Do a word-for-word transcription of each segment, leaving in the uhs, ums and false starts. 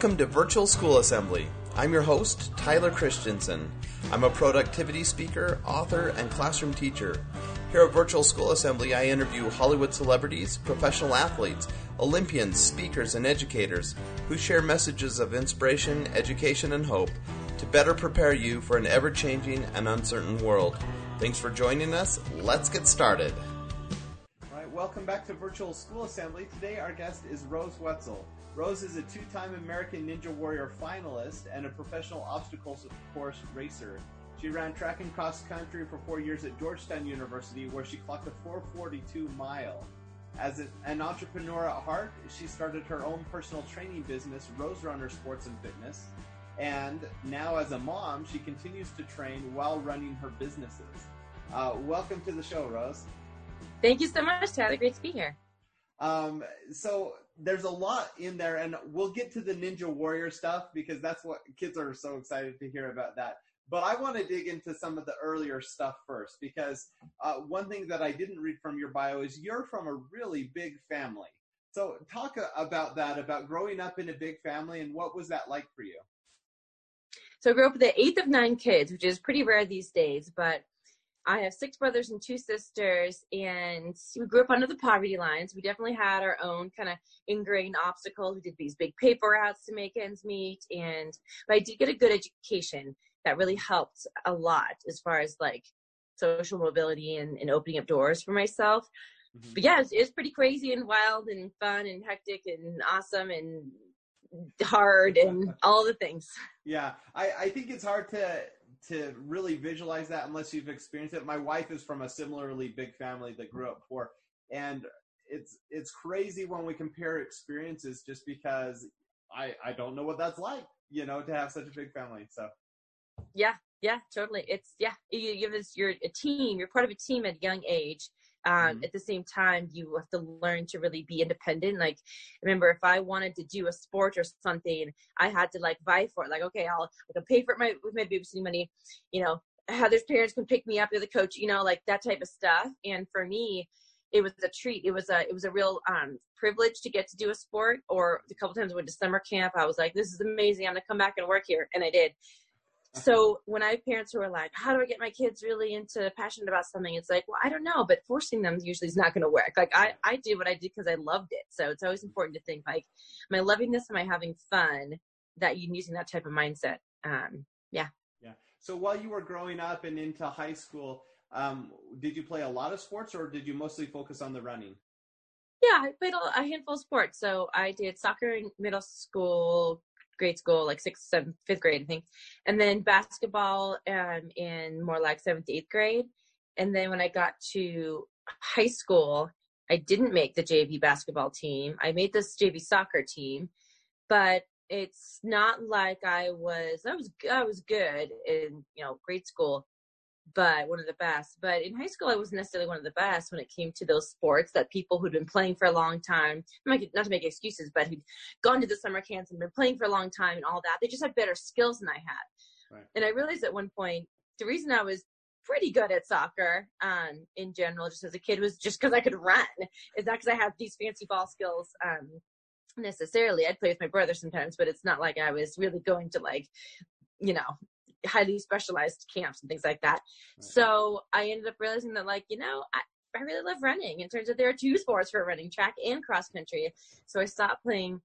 Welcome to Virtual School Assembly. I'm your host, Tyler Christensen. I'm a productivity speaker, author, and classroom teacher. Here at Virtual School Assembly, I interview Hollywood celebrities, professional athletes, Olympians, speakers, and educators who share messages of inspiration, education, and hope to better prepare you for an ever-changing and uncertain world. Thanks for joining us. Let's get started. All right, welcome back to Virtual School Assembly. Today our guest is Rose Wetzel. Rose is a two-time American Ninja Warrior finalist and a professional obstacle course racer. She ran track and cross country for four years at Georgetown University, where she clocked a four forty-two mile. As an entrepreneur at heart, she started her own personal training business, Rose Runner Sports and Fitness. And now as a mom, she continues to train while running her businesses. Uh, welcome to the show, Rose. Thank you so much, Tyler. Great to be here. Um, so there's a lot in there, and we'll get to the Ninja Warrior stuff because that's what kids are so excited to hear about that. But I want to dig into some of the earlier stuff first, because uh, one thing that I didn't read from your bio is you're from a really big family. So talk about that, about growing up in a big family, and what was that like for you? So I grew up with the eighth of nine kids, which is pretty rare these days, but I have six brothers and two sisters, and we grew up under the poverty lines. We definitely had our own kind of ingrained obstacles. We did these big paper routes to make ends meet, and but I did get a good education that really helped a lot as far as like social mobility and, and opening up doors for myself. Mm-hmm. But yeah, it's it pretty crazy and wild and fun and hectic and awesome and hard and all the things. Yeah, I, I think it's hard to to really visualize that unless you've experienced it. My wife is from a similarly big family that grew up poor, and it's it's crazy when we compare experiences just because I, I don't know what that's like, you know, to have such a big family. So yeah, yeah, totally. It's yeah, you, you have this, you're a team, you're part of a team at a young age. Um, mm-hmm. At the same time, you have to learn to really be independent. Like, remember, if I wanted to do a sport or something, I had to like vie for it. Like, okay, I'll, I'll pay for it my, with my babysitting money. You know, Heather's parents can pick me up. They're the coach. You know, like that type of stuff. And for me, it was a treat. It was a it was a real um, privilege to get to do a sport. Or a couple times I went to summer camp. I was like, this is amazing. I'm gonna come back and work here, and I did. So when I have parents who are like, how do I get my kids really into passionate about something? It's like, well, I don't know, but forcing them usually is not going to work. Like I, I did what I did because I loved it. So it's always important to think like, am I loving this? Am I having fun? That you using that type of mindset. Um, yeah. Yeah. So while you were growing up and into high school, um, did you play a lot of sports or did you mostly focus on the running? Yeah, I played a, a handful of sports. So I did soccer in middle school, grade school, like sixth, seventh, fifth grade, I think. And then basketball um, in more like seventh, eighth grade. And then when I got to high school, I didn't make the J V basketball team. I made this J V soccer team, but it's not like I was, I was, I was good in, you know, grade school, but one of the best. But in high school, I wasn't necessarily one of the best when it came to those sports that people who'd been playing for a long time, not to make excuses, but who'd gone to the summer camps and been playing for a long time and all that. They just had better skills than I had. Right. And I realized at one point, the reason I was pretty good at soccer um, in general, just as a kid, was just because I could run. It's not because I had these fancy ball skills um, necessarily. I'd play with my brother sometimes, but it's not like I was really going to like, you know, highly specialized camps and things like that. Right. So I ended up realizing that, like, you know, I, I really love running. In terms of there are two sports for running, track and cross country. So I stopped playing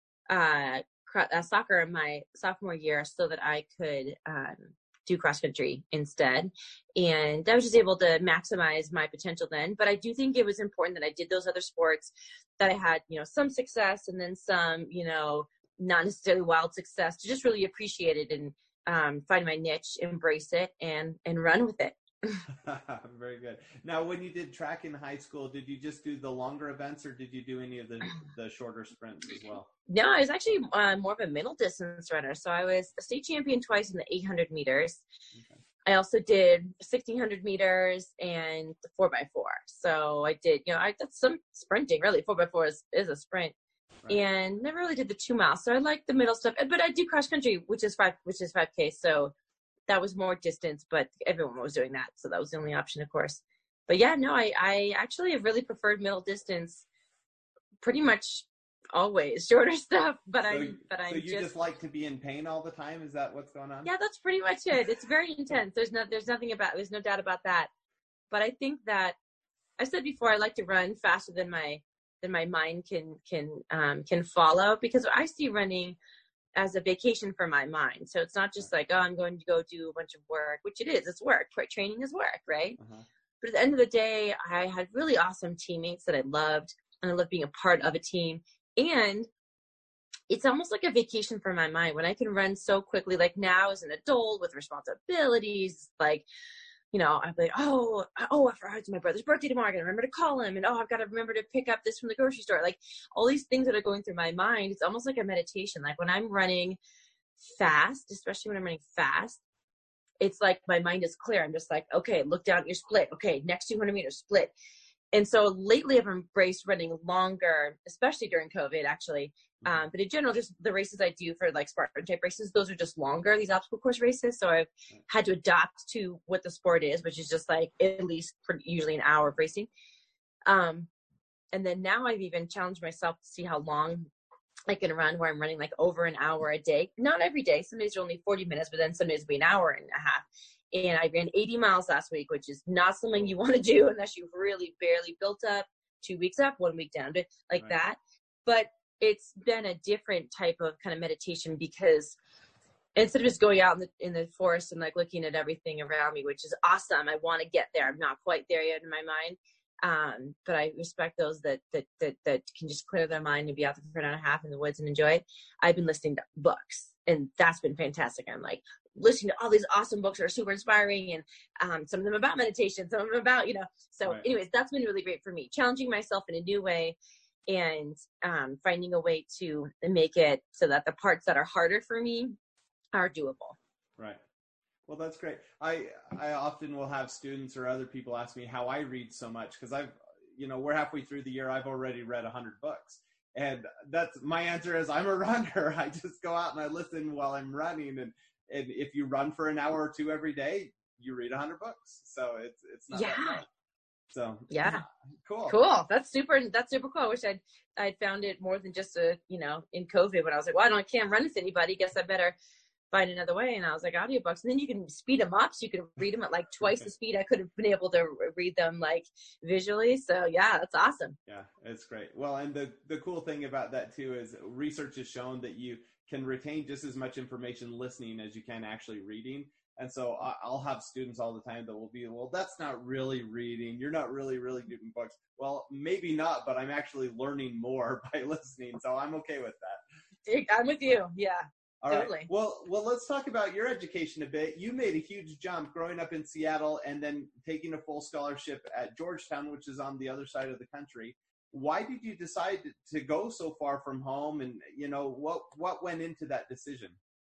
uh, cr- uh, soccer in my sophomore year so that I could um, do cross country instead. And I was just able to maximize my potential then. But I do think it was important that I did those other sports, that I had, you know, some success and then some, you know, not necessarily wild success, to just really appreciate it and um, find my niche, embrace it, and, and run with it. Very good. Now, when you did track in high school, did you just do the longer events or did you do any of the, the shorter sprints as well? No, I was actually uh, more of a middle distance runner. So I was a state champion twice in the eight hundred meters. Okay. I also did sixteen hundred meters and the four by four. So I did, you know, I did some sprinting, really. four by four is, is a sprint. Right. And never really did the two miles. So I like the middle stuff, but I do cross country, which is five, which is five K. So that was more distance, but everyone was doing that. So that was the only option, of course. But yeah, no, I, I actually have really preferred middle distance pretty much always shorter stuff, but so, I'm, but so I'm you just, just like to be in pain all the time? Is that what's going on? yeah, that's pretty much it. It's very intense. There's no, there's nothing about, there's no doubt about that. But I think that I said before, I like to run faster than my, than my mind can, can, um, can follow, because I see running as a vacation for my mind. So it's not just like, oh, I'm going to go do a bunch of work, which it is. It's work. Training is work, right? Uh-huh. But at the end of the day, I had really awesome teammates that I loved, and I loved being a part of a team. And it's almost like a vacation for my mind when I can run so quickly. Like now as an adult with responsibilities, like, you know, I'm like, oh, oh, I forgot it's my brother's birthday tomorrow. I gotta remember to call him. And oh, I've got to remember to pick up this from the grocery store. Like all these things that are going through my mind. It's almost like a meditation. Like when I'm running fast, especially when I'm running fast, it's like my mind is clear. I'm just like, okay, look down, you're split. Okay, next two hundred meters split. And so lately I've embraced running longer, especially during COVID, actually. Um, but in general, just the races I do for like Spartan type races, those are just longer, these obstacle course races. So I've had to adapt to what the sport is, which is just like at least for usually an hour of racing. Um, and then now I've even challenged myself to see how long I can run, where I'm running like over an hour a day. Not every day. Some days are only forty minutes, but then some days it'll be an hour and a half. And I ran eighty miles last week, which is not something you want to do unless you've really barely built up, two weeks up, one week down, like right. that. But it's been a different type of kind of meditation, because instead of just going out in the, in the forest and like looking at everything around me, which is awesome. I want to get there. I'm not quite there yet in my mind. Um, but I respect those that, that, that, that can just clear their mind and be out there for an hour and a half in the woods and enjoy it. I've been listening to books, and that's been fantastic. I'm like listening to all these awesome books that are super inspiring, and um, some of them about meditation, some of them about, you know, so right. anyways, that's been really great for me, challenging myself in a new way, and um, finding a way to make it so that the parts that are harder for me are doable. Right. Well, that's great. I, I often will have students or other people ask me how I read so much, because I've, you know, we're halfway through the year. I've already read a hundred books, and that's my answer is I'm a runner. I just go out and I listen while I'm running. And, and if you run for an hour or two every day, you read a hundred books. So it's, it's not yeah. that bad. So yeah, cool. Cool. That's super. That's super cool. I wish I'd, I'd found it more than just a, you know, in COVID when I was like, well, I don't, I can't run with anybody. Guess I better find another way. And I was like, audiobooks. And then you can speed them up. So you can read them at like twice the speed I could have been able to read them like visually. So yeah, that's awesome. Yeah, it's great. Well, and the, the cool thing about that too is research has shown that you can retain just as much information listening as you can actually reading. And so I'll have students all the time that will be, well, that's not really reading. You're not really, really good in books. Well, maybe not, but I'm actually learning more by listening. So I'm okay with that. I'm with you. Yeah. All totally. right. Well, well, let's talk about your education a bit. You made a huge jump growing up in Seattle and then taking a full scholarship at Georgetown, which is on the other side of the country. Why did you decide to go so far from home? And, you know, what, what went into that decision?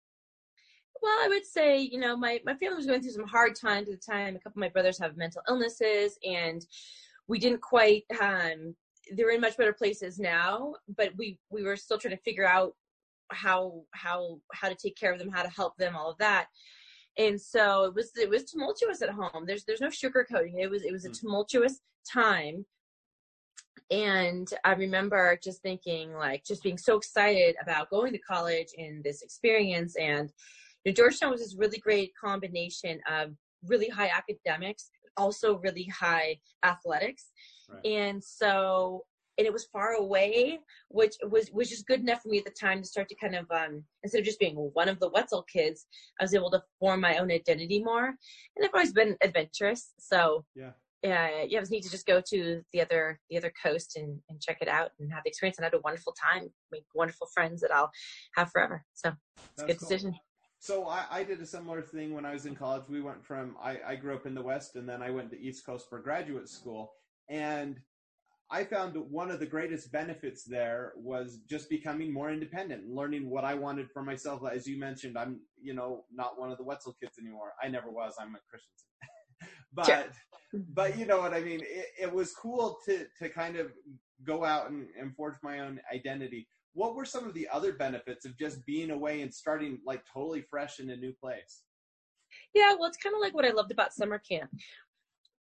Well, I would say, you know, my, my family was going through some hard times at the time. A couple of my brothers have mental illnesses, and we didn't quite, um, they're in much better places now, but we, we were still trying to figure out how, how, how to take care of them, how to help them, all of that. And so it was, it was tumultuous at home. There's, there's no sugarcoating. It was, it was a tumultuous time. And I remember just thinking, like, just being so excited about going to college and this experience. And you know, Georgetown was this really great combination of really high academics, also really high athletics. Right. And so, and it was far away, which was, was just good enough for me at the time to start to kind of, um, instead of just being one of the Wetzel kids, I was able to form my own identity more. And I've always been adventurous. So yeah, yeah, yeah, it was neat to just go to the other, the other coast and, and check it out and have the experience. And I had a wonderful time, make wonderful friends that I'll have forever. So it's That's a good cool. decision. So I, I did a similar thing when I was in college. We went from, I, I grew up in the West, and then I went to East Coast for graduate school. And I found one of the greatest benefits there was just becoming more independent and learning what I wanted for myself. As you mentioned, I'm, you know, not one of the Wetzel kids anymore. I never was. I'm a Christian. but, sure. but you know what I mean? It, it was cool to, to kind of go out and, and forge my own identity. What were some of the other benefits of just being away and starting like totally fresh in a new place? Yeah, well, it's kind of like what I loved about summer camp.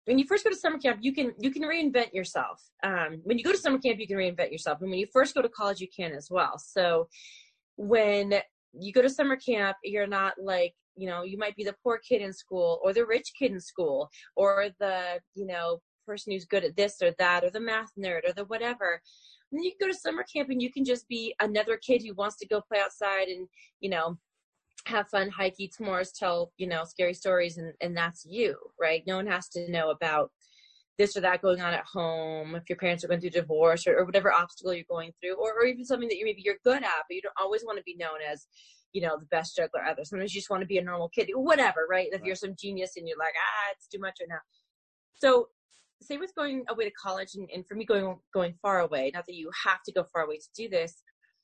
when you first go to summer camp, you can, you can reinvent yourself. Um, when you go to summer camp, you can reinvent yourself. And when you first go to college, you can as well. So when you go to summer camp, you're not like, you know, you might be the poor kid in school or the rich kid in school or the, you know, person who's good at this or that or the math nerd or the whatever. And then you can go to summer camp and you can just be another kid who wants to go play outside and, you know, have fun, hike, eat s'mores, tell, you know, scary stories. And, and that's you, right? No one has to know about this or that going on at home, if your parents are going through divorce or, or whatever obstacle you're going through, or, or even something that you maybe you're good at, but you don't always want to be known as, you know, the best juggler ever. Sometimes you just want to be a normal kid, whatever, right? If right. you're some genius and you're like, ah, it's too much right now. So same with going away to college, and, and for me going going far away, not that you have to go far away to do this,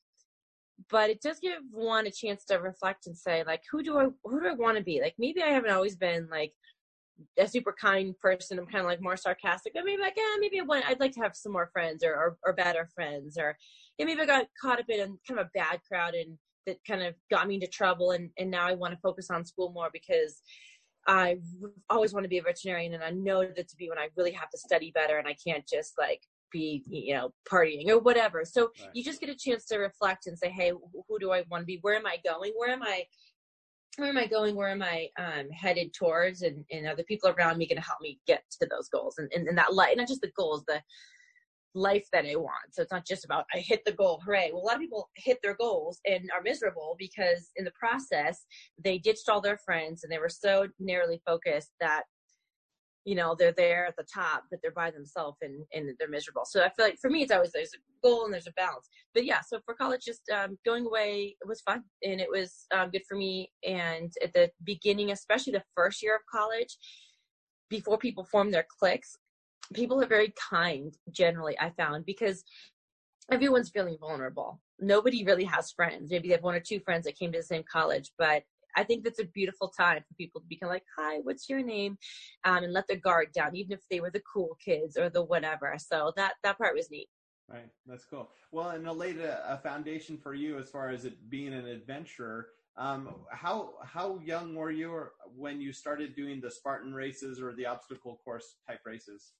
but it does give one a chance to reflect and say, like, who do I who do I want to be? Like, maybe I haven't always been like a super kind person. I'm kind of like more sarcastic, but maybe like, yeah, maybe I want, I'd like to have some more friends or, or, or better friends, or yeah, maybe I got caught up in kind of a bad crowd and that kind of got me into trouble. And, and now I want to focus on school more because I always want to be a veterinarian, and I know that to be when I really have to study better and I can't just like be, you know, partying or whatever. So right. you just get a chance to reflect and say, hey, who do I want to be? Where am I going? Where am I Where am I going? Where am I um, headed towards? And, and are the people around me going to help me get to those goals? And, and, and that life, not just the goals, the life that I want. So it's not just about, I hit the goal, hooray. Well, a lot of people hit their goals and are miserable because in the process, they ditched all their friends and they were so narrowly focused that, you know, they're there at the top, but they're by themselves and, and they're miserable. So I feel like for me, it's always, there's a goal and there's a balance. But yeah, so for college, just um, going away, it was fun and it was um, good for me. And at the beginning, especially the first year of college, before people form their cliques, people are very kind generally, I found, because everyone's feeling vulnerable. Nobody really has friends. Maybe they have one or two friends that came to the same college, but I think that's a beautiful time for people to become like, hi, what's your name? Um, and let their guard down, even if they were the cool kids or the whatever. So that, that part was neat. Right. That's cool. Well, and it laid a, a foundation for you as far as it being an adventurer. Um, how, how young were you when you started doing the Spartan races or the obstacle course type races?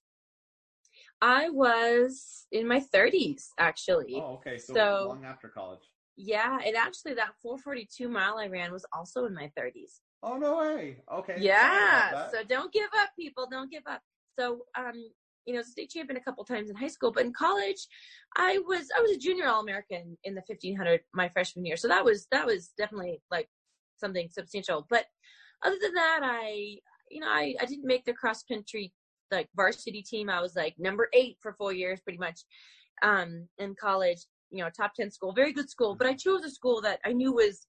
I was in my thirties, actually. Oh, okay. So, so long after college. Yeah, and actually that four forty-two mile I ran was also in my thirties. Oh, no way. Okay. Yeah, so don't give up, people. Don't give up. So, um, you know, state champion a couple times in high school, but in college, I was I was a junior All-American in the fifteen hundred my freshman year. So that was that was definitely like something substantial. But other than that, I, you know, I, I didn't make the cross country like varsity team. I was like number eight for four years pretty much um, in college. You know, top ten school, very good school, but I chose a school that I knew was,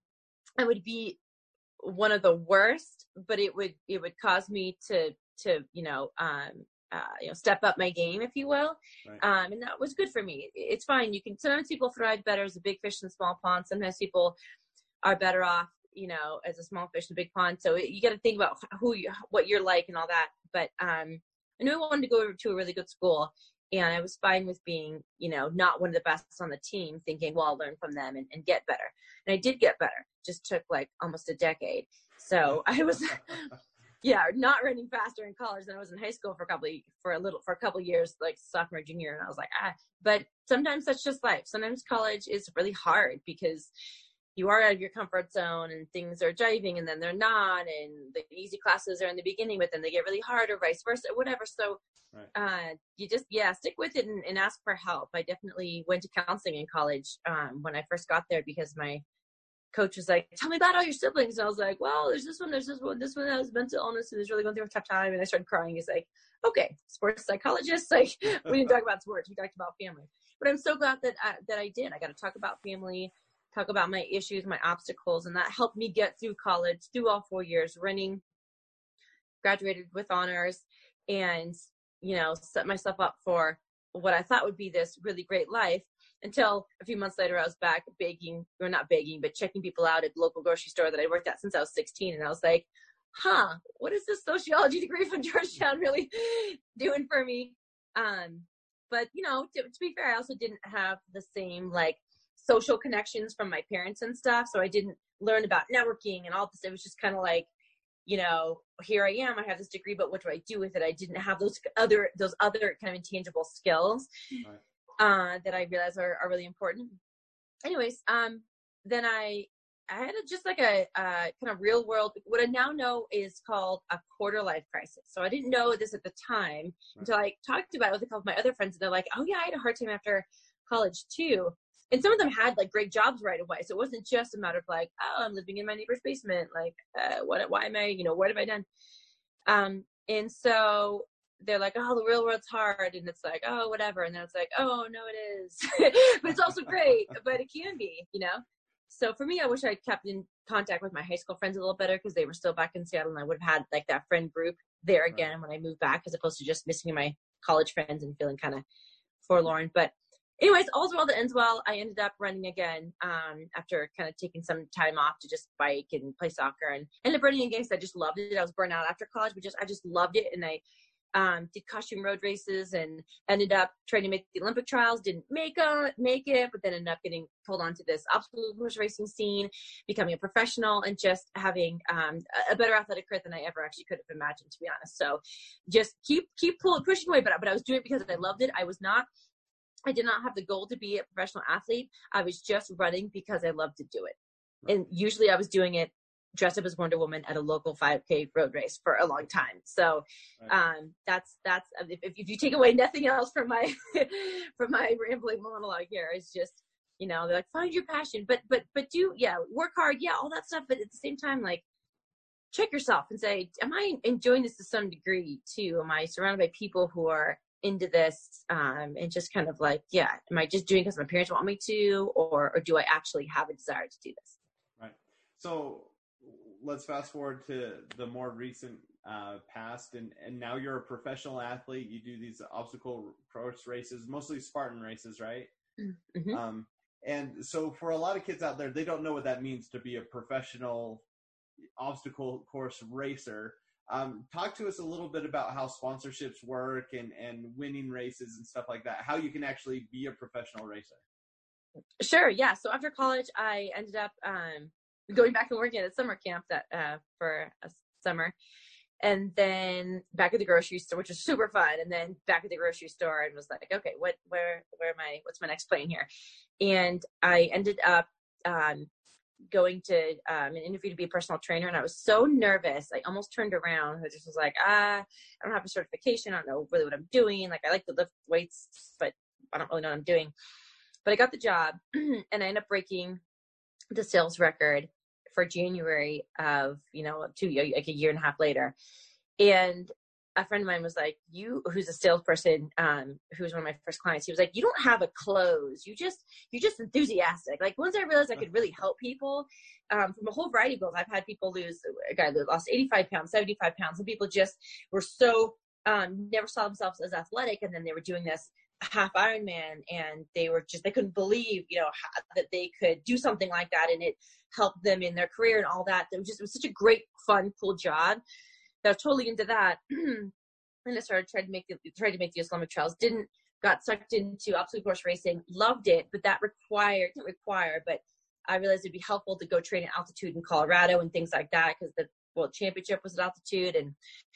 I would be one of the worst, but it would, it would cause me to, to, you know, um, uh, you know, step up my game, if you will. Right. Um, and that was good for me. It's fine. You can, sometimes people thrive better as a big fish in a small pond. Sometimes people are better off, you know, as a small fish in a big pond. So it, you got to think about who you, what you're like and all that. But, um, I knew I wanted to go to a really good school. And I was fine with being, you know, not one of the best on the team, thinking, well, I'll learn from them and, and get better. And I did get better. Just took like almost a decade. So I was, yeah, not running faster in college than I was in high school for a couple of, for a little, for a couple of years, like sophomore, junior. And I was like, ah, but sometimes that's just life. Sometimes college is really hard because you are out of your comfort zone and things are driving and then they're not. And the easy classes are in the beginning, but then they get really hard or vice versa, whatever. So right. uh, you just, yeah, stick with it and, and ask for help. I definitely went to counseling in college um, when I first got there because my coach was like, tell me about all your siblings. And I was like, well, there's this one, there's this one, this one has mental illness and is really going through a tough time. And I started crying. He's like, okay, sports psychologist. Like, we didn't talk about sports. We talked about family. But I'm so glad that I, that I did. I got to talk about family, talk about my issues, my obstacles, and that helped me get through college, through all four years, running, graduated with honors, and, you know, set myself up for what I thought would be this really great life until a few months later I was back begging, or not begging, but checking people out at the local grocery store that I worked at since I was sixteen. And I was like, huh, what is this sociology degree from Georgetown really doing for me? Um, but, you know, to, to be fair, I also didn't have the same, like, social connections from my parents and stuff. So I didn't learn about networking and all this. It was just kind of like, you know, here I am, I have this degree, but what do I do with it? I didn't have those other, those other kind of intangible skills, right. uh, that I realize are, are really important. Anyways, um, then I, I had a, just like a, uh, kind of real world, what I now know is called a quarter life crisis. So I didn't know this at the time right. until I talked about it with a couple of my other friends, and they're like, oh yeah, I had a hard time after college too. And some of them had like great jobs right away. So it wasn't just a matter of like, oh, I'm living in my neighbor's basement. Like, uh, what, why am I, you know, what have I done? Um, and so they're like, oh, the real world's hard. And it's like, oh, whatever. And then it's like, oh, no, it is. But it's also great, but it can be, you know? So for me, I wish I'd kept in contact with my high school friends a little better, because they were still back in Seattle, and I would have had like that friend group there again right. when I moved back, as opposed to just missing my college friends and feeling kind of forlorn. But anyways, all's well that ends well. I ended up running again um, after kind of taking some time off to just bike and play soccer, and ended up running again because I just loved it. I was burnt out after college, but just I just loved it, and I um, did costume road races and ended up trying to make the Olympic trials. Didn't make a, make it, but then ended up getting pulled onto this obstacle course racing scene, becoming a professional, and just having um, a better athletic career than I ever actually could have imagined, to be honest. So just keep keep pulling, pushing away, but but I was doing it because I loved it. I was not. I did not have the goal to be a professional athlete. I was just running because I loved to do it. Right. And usually I was doing it dressed up as Wonder Woman at a local five K road race for a long time. So right. um, that's, that's, if, if you take away nothing else from my, from my rambling monologue here, it's just, you know, they're like, find your passion, but, but, but do, yeah, work hard. Yeah. All that stuff. But at the same time, like, check yourself and say, am I enjoying this to some degree too? Am I surrounded by people who are into this, um, and just kind of like, yeah, am I just doing it because my parents want me to, or, or do I actually have a desire to do this? Right. So let's fast forward to the more recent uh, past, and, and now you're a professional athlete. You do these obstacle course races, mostly Spartan races, right? Mm-hmm. Um, and so for a lot of kids out there, they don't know what that means to be a professional obstacle course racer. Um, talk to us a little bit about how sponsorships work and, and winning races and stuff like that, how you can actually be a professional racer. Sure. Yeah. So after college, I ended up um, going back and working at a summer camp that uh, for a summer, and then back at the grocery store, which was super fun. And then back at the grocery store and was like, okay, what, where, where am I, what's my next plane here? And I ended up um, going to um, an interview to be a personal trainer. And I was so nervous. I almost turned around. I just was like, ah, I don't have a certification. I don't know really what I'm doing. Like, I like to lift weights, but I don't really know what I'm doing. But I got the job, and I ended up breaking the sales record for January of, you know, two, like a year and a half later. And a friend of mine was like, you, who's a salesperson, um, who was one of my first clients, he was like, you don't have a close. You just, you're just enthusiastic. Like, once I realized I could really help people, um, from a whole variety of goals. I've had people lose, a guy lost eighty-five pounds, seventy-five pounds. And people just were so, um, never saw themselves as athletic. And then they were doing this half Ironman, and they were just, they couldn't believe, you know, how, that they could do something like that. And it helped them in their career and all that. It was just, it was such a great, fun, cool job that I was totally into that. And I started trying to make the, tried to make the Islamic trials, didn't, got sucked into obstacle course racing, loved it, but that required, didn't require, but I realized it'd be helpful to go train at altitude in Colorado and things like that, because the World Championship was at altitude. And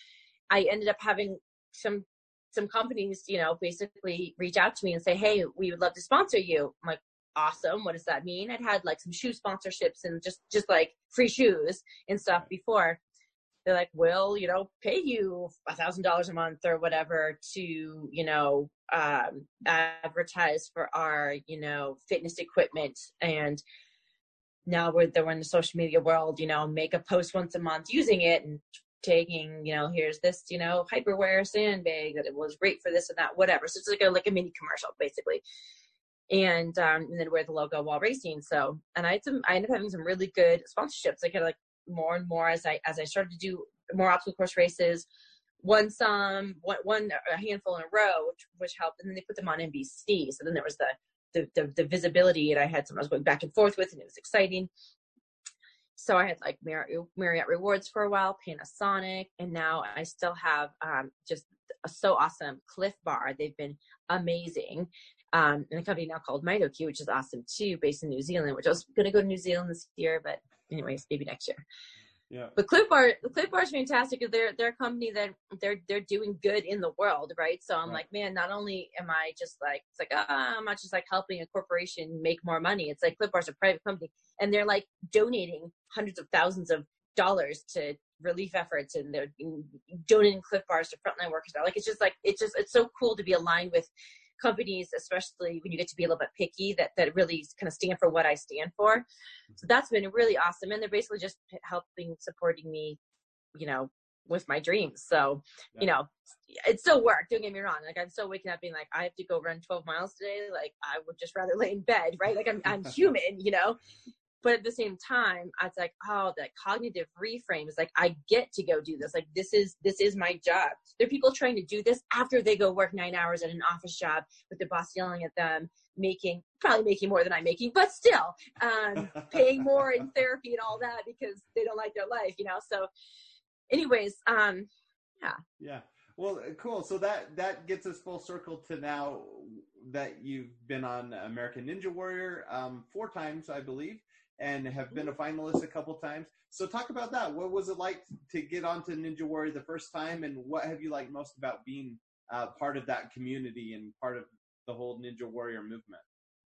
I ended up having some some companies, you know, basically reach out to me and say, hey, we would love to sponsor you. I'm like, awesome. What does that mean? I'd had like some shoe sponsorships and just, just like free shoes and stuff before. They're like, we'll, you know, pay you a thousand dollars a month or whatever to, you know, um, advertise for our, you know, fitness equipment. And now we're, we're in the social media world, you know, make a post once a month using it and taking, you know, here's this, you know, hyperwear sandbag that it was great for this and that, whatever. So it's like a, like a mini commercial basically. And, um, and then wear the logo while racing. So, and I had some, I ended up having some really good sponsorships. I kind of like more and more as I, as I started to do more obstacle course races, won some, one, one a handful in a row, which, which helped. And then they put them on N B C. So then there was the, the, the, the visibility, and I had some I was going back and forth with, and it was exciting. So I had like Marriott, Marriott Rewards for a while, Panasonic, and now I still have um, just a, so awesome Cliff Bar. They've been amazing. Um, and a company now called Mitoki, which is awesome too, based in New Zealand, which I was going to go to New Zealand this year, but anyways, maybe next year. Yeah. But Clif Bar, Clif Bar is fantastic. They're they're a company that they're they're doing good in the world, right? So I'm Right. like, man, not only am I just like it's like ah, I'm not just like helping a corporation make more money. It's like Clif Bar is a private company, and they're like donating hundreds of thousands of dollars to relief efforts, and they're donating Clif Bars to frontline workers. Like it's just like it's just it's so cool to be aligned with companies, especially when you get to be a little bit picky, that that really kind of stand for what I stand for. So that's been really awesome, and they're basically just helping, supporting me, you know, with my dreams. So, yeah. you know, it's still work. Don't get me wrong. Like I'm still waking up being like, I have to go run twelve miles today. Like I would just rather lay in bed, right? Like I'm I'm human, you know. But at the same time, it's like, oh, that cognitive reframe is like, I get to go do this. Like, this is, this is my job. There are people trying to do this after they go work nine hours at an office job with their boss yelling at them, making, probably making more than I'm making, but still um, paying more in therapy and all that because they don't like their life, you know? So anyways, um, yeah. Yeah. Well, cool. So that, that gets us full circle to now that you've been on American Ninja Warrior um, four times, I believe, and have been a finalist a couple times. So talk about that. What was it like to get onto Ninja Warrior the first time, and what have you liked most about being uh, part of that community and part of the whole Ninja Warrior movement?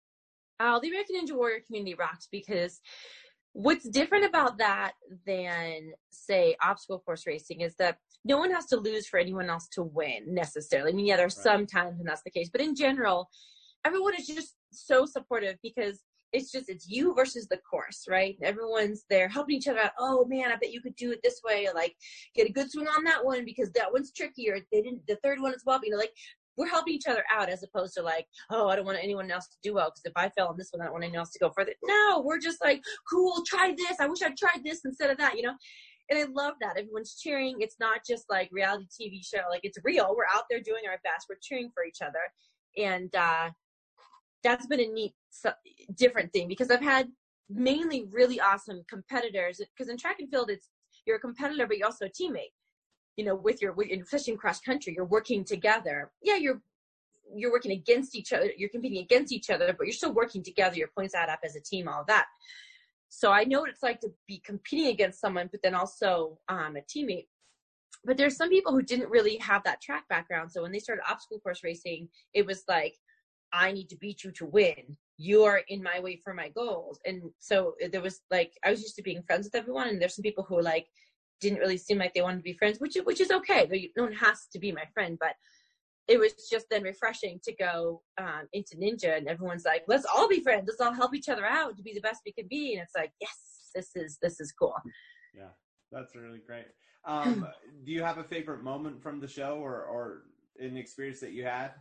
Oh, the American Ninja Warrior community rocks because what's different about that than, say, obstacle course racing is that no one has to lose for anyone else to win necessarily. I mean, yeah, there are right. some times when that's the case, but in general, everyone is just so supportive because it's just, it's you versus the course, right? Everyone's there helping each other out. Oh man, I bet you could do it this way. Like get a good swing on that one because that one's trickier. They didn't, the third one as well. You know, like we're helping each other out as opposed to like, oh, I don't want anyone else to do well because if I fell on this one, I don't want anyone else to go further. No, we're just like, cool, try this. I wish I'd tried this instead of that, you know? And I love that. Everyone's cheering. It's not just like reality T V show. Like it's real. We're out there doing our best. We're cheering for each other. And, uh, that's been a neat, different thing because I've had mainly really awesome competitors. Because in track and field, it's you're a competitor, but you're also a teammate. You know, with your, with, especially in cross country, you're working together. Yeah, you're you're working against each other. You're competing against each other, but you're still working together. Your points add up as a team. All of that. So I know what it's like to be competing against someone, but then also um, a teammate. But there's some people who didn't really have that track background. So when they started obstacle course racing, it was like, I need to beat you to win. You are in my way for my goals. And so there was like, I was used to being friends with everyone. And there's some people who like, didn't really seem like they wanted to be friends, which, which is okay. No one has to be my friend, but it was just then refreshing to go um, into Ninja and everyone's like, let's all be friends. Let's all help each other out to be the best we can be. And it's like, yes, this is, this is cool. Yeah, that's really great. Um, do you have a favorite moment from the show or, or an experience that you had?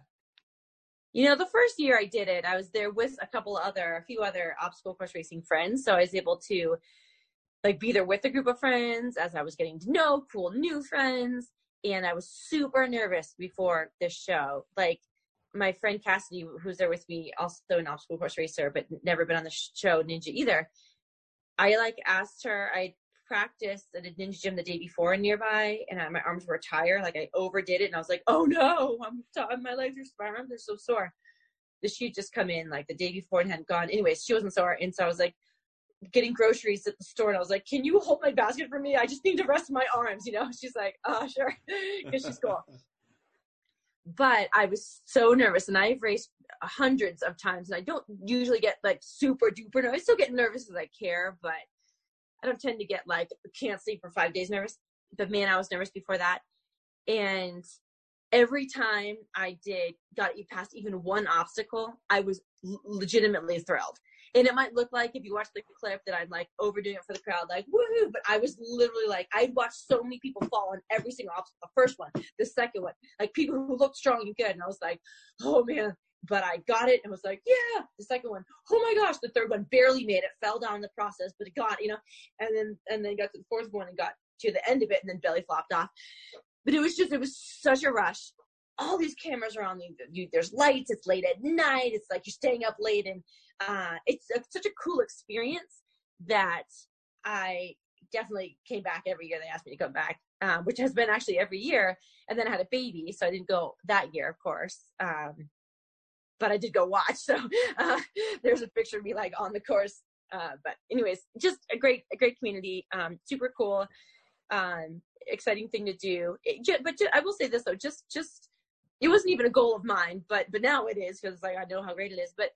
You know, the first year I did it, I was there with a couple other, a few other obstacle course racing friends. So I was able to like be there with a group of friends as I was getting to know cool new friends. And I was super nervous before this show. Like my friend Cassidy, who's there with me, also an obstacle course racer, but never been on the show Ninja either. I like asked her, I practiced at a Ninja gym the day before nearby, and I, my arms were tired. Like I overdid it, and I was like, "Oh no, I'm tired. My legs are, my arms are so sore." The she'd just come in like the day before and hadn't gone. Anyways, she wasn't sore, and so I was like getting groceries at the store, and I was like, "Can you hold my basket for me? I just need to rest my arms." You know, she's like, "Oh, sure," because she's cool. But I was so nervous, and I've raced hundreds of times, and I don't usually get like super duper nervous. I still get nervous as I care, but I don't tend to get like, can't sleep for five days nervous. But man, I was nervous before that. And every time I did, got past even one obstacle, I was l- legitimately thrilled. And it might look like, if you watch the clip, that I'm like overdoing it for the crowd, like, woohoo. But I was literally like, I watched so many people fall on every single obstacle. The first one, the second one, like people who looked strong and good. And I was like, oh man. But I got it and was like, yeah. The second one, oh my gosh. The third one barely made it, fell down in the process, but it got, you know, and then, and then got to the fourth one and got to the end of it and then belly flopped off. But it was just, it was such a rush. All these cameras are on you. you there's lights. It's late at night. It's like you're staying up late. And uh, it's a, such a cool experience that I definitely came back every year. They asked me to come back, um, which has been actually every year. And then I had a baby, so I didn't go that year, of course. Um, but I did go watch. So uh, there's a picture of me like on the course Uh, but anyways, just a great, a great community. Um, super cool, um, exciting thing to do. It, ju- but ju- I will say this though, just, just, it wasn't even a goal of mine, but, but now it is, because like, I know how great it is. But,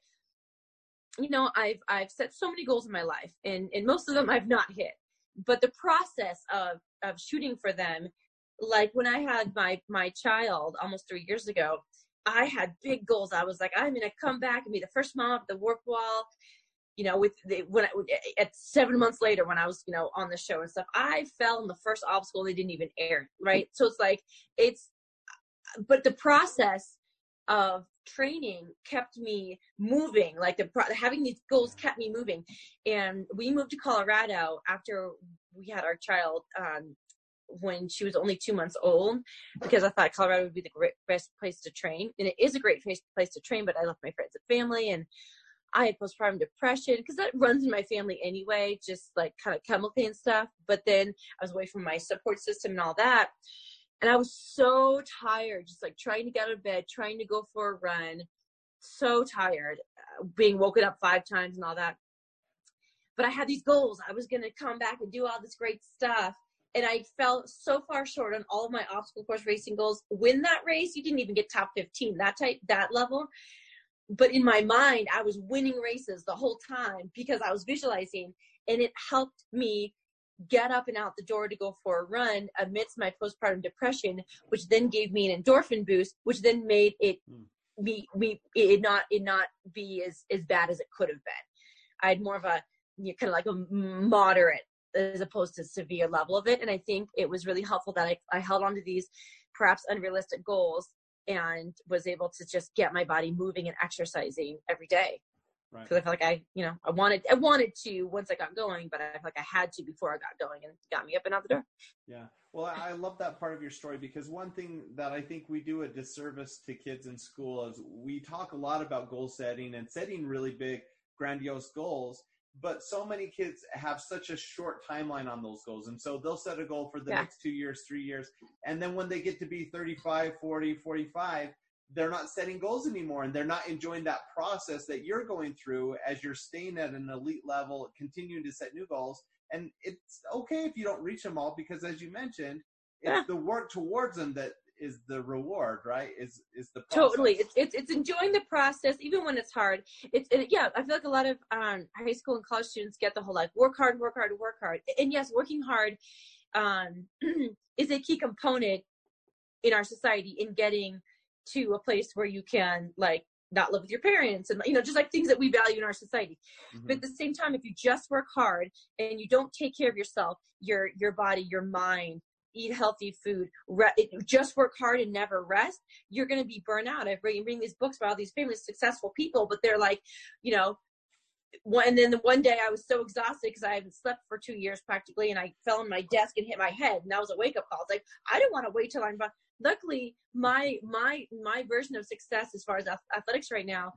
you know, I've, I've set so many goals in my life, and, and most of them I've not hit, but the process of, of shooting for them, like when I had my, my child almost three years ago, I had big goals. I was like, I'm going to come back and be the first mom at the warp wall. You know, with the, when I, at seven months later, when I was, you know, on the show and stuff, I fell in the first obstacle. They didn't even air. Right. So it's like, it's, but the process of training kept me moving. Like the, having these goals kept me moving. And we moved to Colorado after we had our child, um, when she was only two months old, because I thought Colorado would be the great, best place to train. And it is a great place, place to train, but I left my friends and family, and I had postpartum depression, because that runs in my family anyway, just like kind of chemically and stuff. But then I was away from my support system and all that. And I was so tired, just like trying to get out of bed, trying to go for a run, so tired, uh, being woken up five times and all that. But I had these goals. I was going to come back and do all this great stuff. And I fell so far short on all of my obstacle course racing goals. Win that race, you didn't even get top fifteen, that type, that level. But in my mind, I was winning races the whole time because I was visualizing, and it helped me get up and out the door to go for a run amidst my postpartum depression, which then gave me an endorphin boost, which then made it mm. me, me, it not, it not be as, as bad as it could have been. I had more of a, you know, kind of like a moderate as opposed to severe level of it. And I think it was really helpful that I, I held on to these perhaps unrealistic goals and was able to just get my body moving and exercising every day. Right. Because I felt like I, you know, I wanted, I wanted to once I got going, but I felt like I had to before I got going, and got me up and out the door. Yeah. Well, I love that part of your story, because one thing that I think we do a disservice to kids in school is we talk a lot about goal setting and setting really big, grandiose goals. But so many kids have such a short timeline on those goals. And so they'll set a goal for the yeah. next two years, three years. And then when they get to be thirty-five, forty, forty-five, they're not setting goals anymore. And they're not enjoying that process that you're going through as you're staying at an elite level, continuing to set new goals. And it's okay if you don't reach them all, because as you mentioned, it's yeah. the work towards them that is the reward, right? Is is the process. Totally. It's, it's it's enjoying the process, even when it's hard. It's it, yeah. I feel like a lot of um, high school and college students get the whole like work hard, work hard, work hard. And yes, working hard um, is a key component in our society in getting to a place where you can like not live with your parents, and you know, just like things that we value in our society. Mm-hmm. But at the same time, if you just work hard and you don't take care of yourself, your your body, your mind, eat healthy food, re- just work hard and never rest, you're going to be burnt out. I've been reading these books about all these famous successful people, but they're like, you know, one, and then the one day I was so exhausted because I haven't slept for two years practically, and I fell on my desk and hit my head, and that was a wake-up call. It's like, I don't want to wait till I'm fine. Luckily, my my my version of success as far as athletics right now,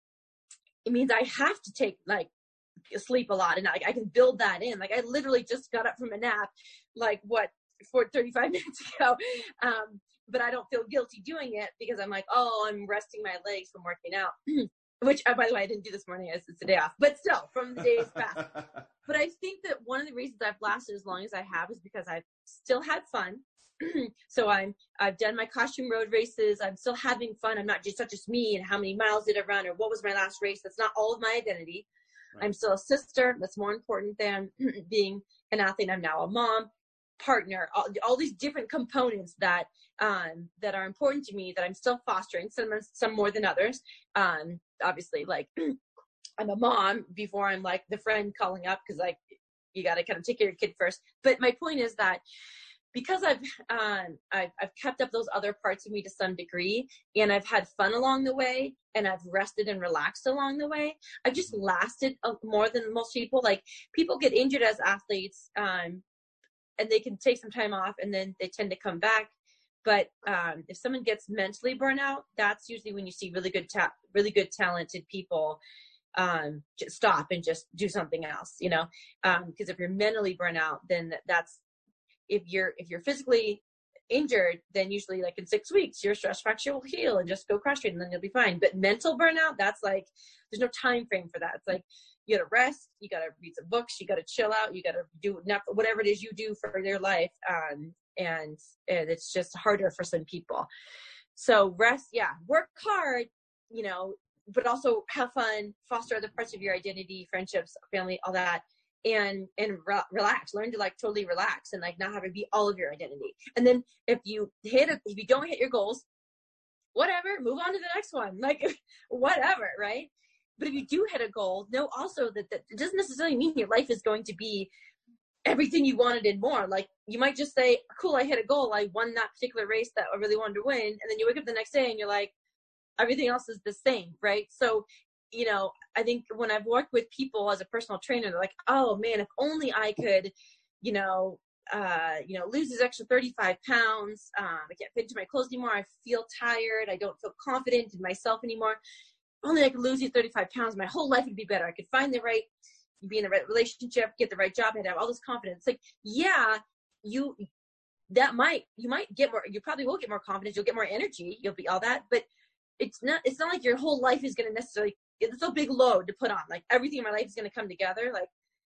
it means I have to take like sleep a lot, and I, I can build that in. Like I literally just got up from a nap, like what, for thirty-five minutes ago, um, but I don't feel guilty doing it because I'm like, oh, I'm resting my legs from working out, which, uh, by the way, I didn't do this morning as it's a day off, but still, from the days past. But I think that one of the reasons I've lasted as long as I have is because I've still had fun. So I'm, I've done my costume road races. I'm still having fun. I'm not just such as me and how many miles did I run or what was my last race. That's not all of my identity. Right. I'm still a sister. That's more important than being an athlete. I'm now a mom, partner, all, all these different components that um, that are important to me that I'm still fostering, some some more than others. Um, obviously, like I'm a mom before I'm like the friend calling up because like you got to kind of take care of your kid first. But my point is that because I've, um, I've I've kept up those other parts of me to some degree, and I've had fun along the way, and I've rested and relaxed along the way, I've just lasted more than most people. Like people get injured as athletes, um, and they can take some time off, and then they tend to come back. But um, if someone gets mentally burnt out, that's usually when you see really good, ta- really good, talented people um, just stop and just do something else. You know, because um, if you're mentally burnt out, then that's if you're if you're physically injured, then usually like in six weeks your stress fracture will heal and just go cross train, and then you'll be fine. But mental burnout, that's like there's no time frame for that. It's like you got to rest, you got to read some books, you got to chill out, you got to do whatever it is you do for your life. Um, and, and it's just harder for some people. So rest, yeah, work hard, you know, but also have fun, foster other parts of your identity, friendships, family, all that. And, and re- relax, learn to like totally relax and like not have it be all of your identity. And then if you hit, a, if you don't hit your goals, whatever, move on to the next one, like whatever. Right. But if you do hit a goal, know also that, that it doesn't necessarily mean your life is going to be everything you wanted and more. Like you might just say, cool, I hit a goal. I won that particular race that I really wanted to win. And then you wake up the next day and you're like, everything else is the same. Right. So, you know, I think when I've worked with people as a personal trainer, they're like, oh man, if only I could, you know, uh, you know, lose this extra thirty-five pounds. Um, I can't fit into my clothes anymore. I feel tired. I don't feel confident in myself anymore. Only I could lose these thirty-five pounds. My whole life would be better. I could find the right, be in the right relationship, get the right job, and have all this confidence. Like, yeah, you, that might, you might get more, you probably will get more confidence. You'll get more energy. You'll be all that, but it's not, it's not like your whole life is going to necessarily, it's a big load to put on. Like everything in my life is going to come together. Like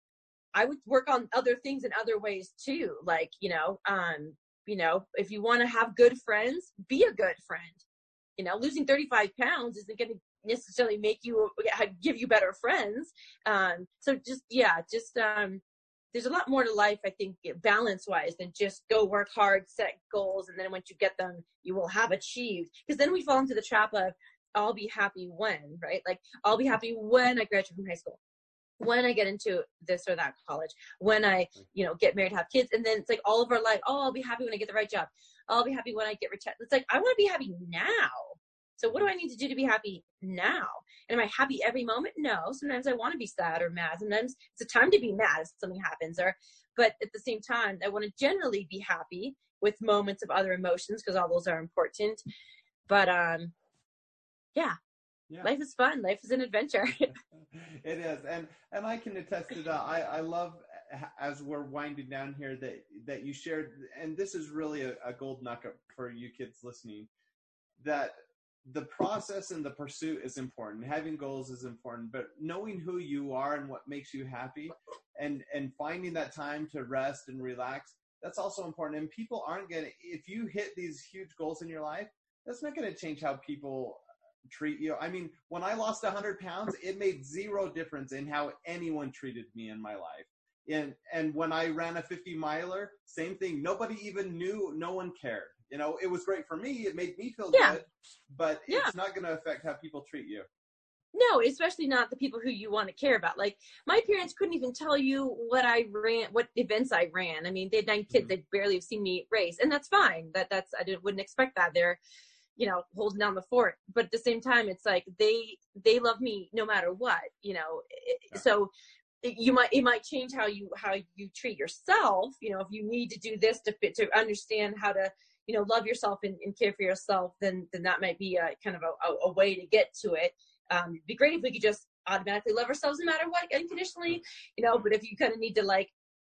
I would work on other things in other ways too. Like, you know, um, you know, if you want to have good friends, be a good friend. You know, losing thirty-five pounds isn't going to necessarily make you, give you better friends. Um, so just, yeah, just, um, there's a lot more to life, I think, balance wise than just go work hard, set goals. And then once you get them, you will have achieved. Because then we fall into the trap of, I'll be happy when, right? Like, I'll be happy when I graduate from high school, when I get into this or that college, when I, you know, get married, have kids. And then it's like all of our life, oh, I'll be happy when I get the right job. I'll be happy when I get retired. It's like, I want to be happy now. So what do I need to do to be happy now? And am I happy every moment? No. Sometimes I want to be sad or mad. Sometimes it's a time to be mad if something happens. Or, but at the same time, I want to generally be happy with moments of other emotions because all those are important. But um, yeah. Yeah. Life is fun. Life is an adventure. It is. And and I can attest to that. I, I love, as we're winding down here, that, that you shared, and this is really a, a gold nugget for you kids listening, that the process and the pursuit is important. Having goals is important, but knowing who you are and what makes you happy and, and finding that time to rest and relax, that's also important. And people aren't going to, if you hit these huge goals in your life, that's not going to change how people treat you. I mean, when I lost one hundred pounds, it made zero difference in how anyone treated me in my life. And, and when I ran a fifty miler, same thing. Nobody even knew, no one cared. You know, it was great for me. It made me feel yeah. good, but yeah. it's not going to affect how people treat you. No, especially not the people who you want to care about. Like my parents couldn't even tell you what I ran, what events I ran. I mean, they had nine kids. Mm-hmm. They'd barely have seen me race, and that's fine. That that's I didn't, wouldn't expect that. They're, you know, holding down the fort. But at the same time, it's like they they love me no matter what. You know, yeah. so. You might, it might change how you, how you treat yourself. You know, if you need to do this to fit, to understand how to, you know, love yourself and, and care for yourself, then, then that might be a kind of a, a, a way to get to it. Um, it'd be great if we could just automatically love ourselves no matter what, unconditionally, you know, but if you kind of need to like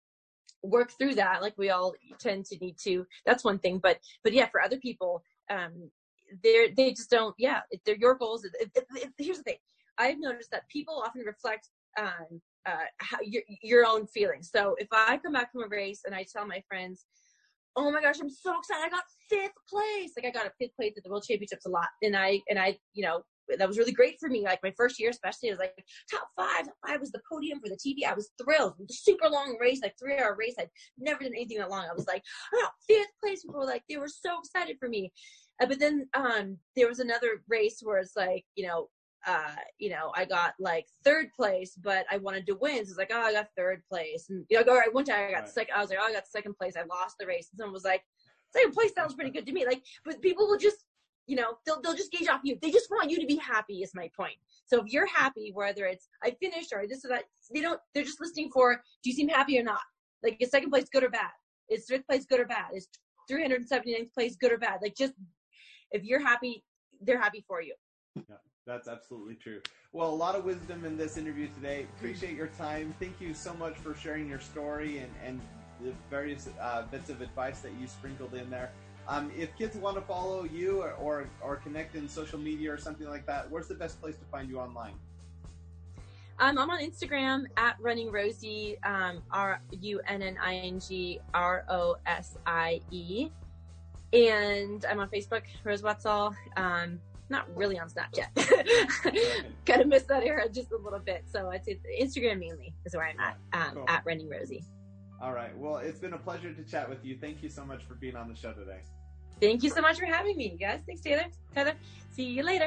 work through that, like we all tend to need to, that's one thing. But, but yeah, for other people, um, they're, they just don't, yeah, they're your goals. It, it, it, here's the thing. I've noticed that people often reflect on, uh, how, your, your own feelings. So if I come back from a race and I tell my friends, oh my gosh, I'm so excited, I got fifth place. Like I got a fifth place at the World Championships a lot. And I, and I, you know, that was really great for me. Like my first year, especially, it was like top five. Top five was the podium for the T V. I was thrilled. It was a super long race, like three hour race. I'd never done anything that long. I was like, I got fifth place. People were like, they were so excited for me. Uh, but then um, there was another race where it's like, you know, uh, you know, I got like third place, but I wanted to win. So it's like, oh, I got third place. And you know, all right, one time I got right. second. I was like, oh, I got second place. I lost the race. And someone was like, second place sounds pretty good to me. Like, but people will just, you know, they'll they'll just gauge off you. They just want you to be happy. Is my point. So if you're happy, whether it's I finished or this or that, they don't. They're just listening for, do you seem happy or not? Like, is second place good or bad? Is fifth place good or bad? Is three hundred seventy-ninth place good or bad? Like, just if you're happy, they're happy for you. Yeah. That's absolutely true. Well, a lot of wisdom in this interview today. Appreciate your time. Thank you so much for sharing your story and, and the various uh, bits of advice that you sprinkled in there. Um, if kids want to follow you or, or, or connect in social media or something like that, where's the best place to find you online? Um, I'm on Instagram at Running Rosie, um, R U N N I N G R O S I E. And I'm on Facebook, Rose Wetzel. Um, not really on Snapchat. Kind of missed that era just a little bit. So I'd say Instagram mainly is where I'm at, um, cool. at Running Rosie. All right. Well, it's been a pleasure to chat with you. Thank you so much for being on the show today. Thank you so much for having me, guys. Thanks, Taylor. Tyler, see you later.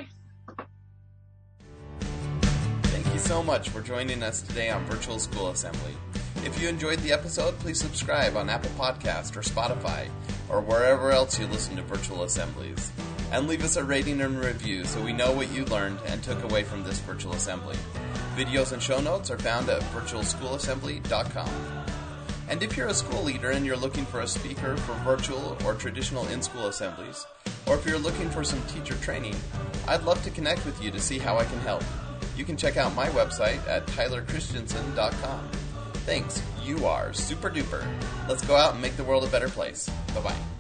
Thank you so much for joining us today on Virtual School Assembly. If you enjoyed the episode, please subscribe on Apple Podcast or Spotify or wherever else you listen to Virtual Assemblies. And leave us a rating and review so we know what you learned and took away from this Virtual Assembly. Videos and show notes are found at virtual school assembly dot com. And if you're a school leader and you're looking for a speaker for virtual or traditional in-school assemblies, or if you're looking for some teacher training, I'd love to connect with you to see how I can help. You can check out my website at tyler christensen dot com. Thanks, you are super duper. Let's go out and make the world a better place. Bye-bye.